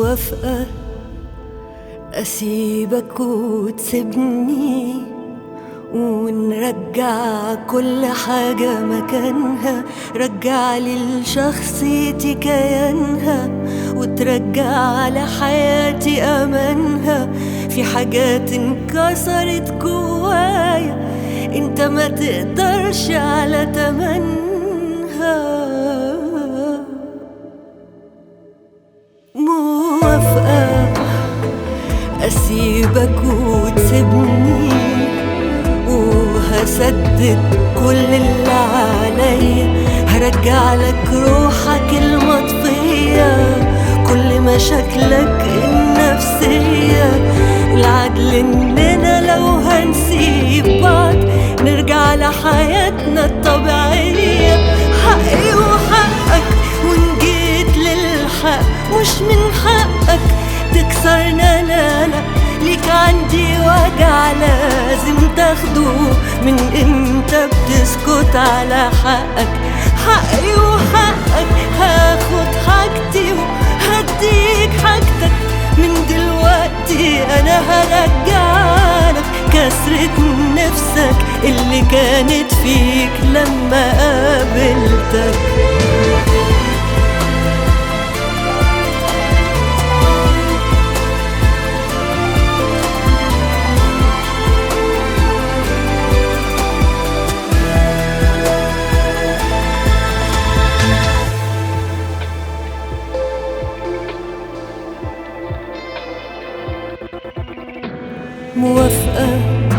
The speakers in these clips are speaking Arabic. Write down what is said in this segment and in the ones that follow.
موافقة أسيبك وتسيبني ونرجع كل حاجة مكانها، رجع لي لشخصيتي كيانها وترجع لحياتي أمانها. في حاجات انكسرت جوايا انت ما تقدرش على تمنها. موافقة أسيبك وتسيبني وهسدد كل اللي عليا، هرجع لك روحك المطفية، كل مشاكلك النفسية. العدل إننا لو هنسيب بعض نرجع لحياتنا الطبيعية. حقي وحقك وإن جيت للحق مش من حقك تكسرنا، لا لا ليك عندي وجع لازم تاخده. من امتى بتسكت على حقك؟ حقي وحقك هاخد حاجتي وهديك حاجتك. من دلوقتي انا هرجعلك كسرة نفسك اللي كانت فيك لما قابلتك. موافقة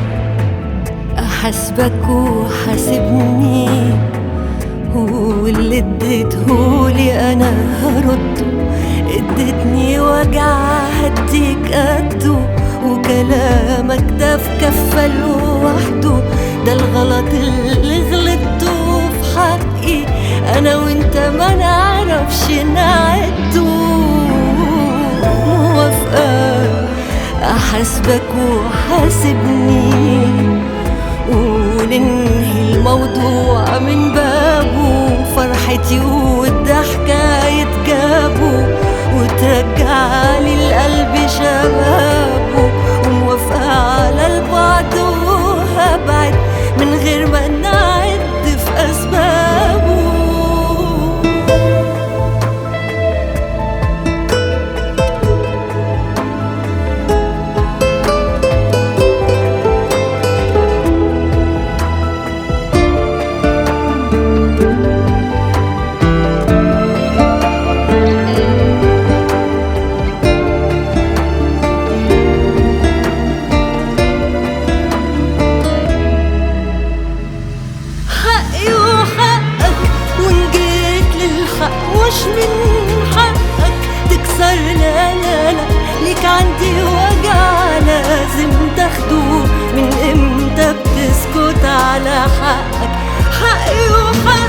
أحاسبك وحاسبني، واللي اديتهولي أنا هرده. اديتني وجع هديك قده، وكلامك ده في كفة لوحده. ده الغلط اللي غلطته في حقي أنا وإنت ما نعرفش نعده. موافقة أحاسبك وحاسبني وننهي الموضوع من بابه. فرحتي والضحكة يتجابوا وترجع لي القلب شبابه. وموافقة على البعد وهبعد من غير ما نعد في أسبابه. مش من حقك تكسر، لا لا لا ليك عندي وجع لازم تاخده. من امتى بتسكت على حقك؟ حقي وحقك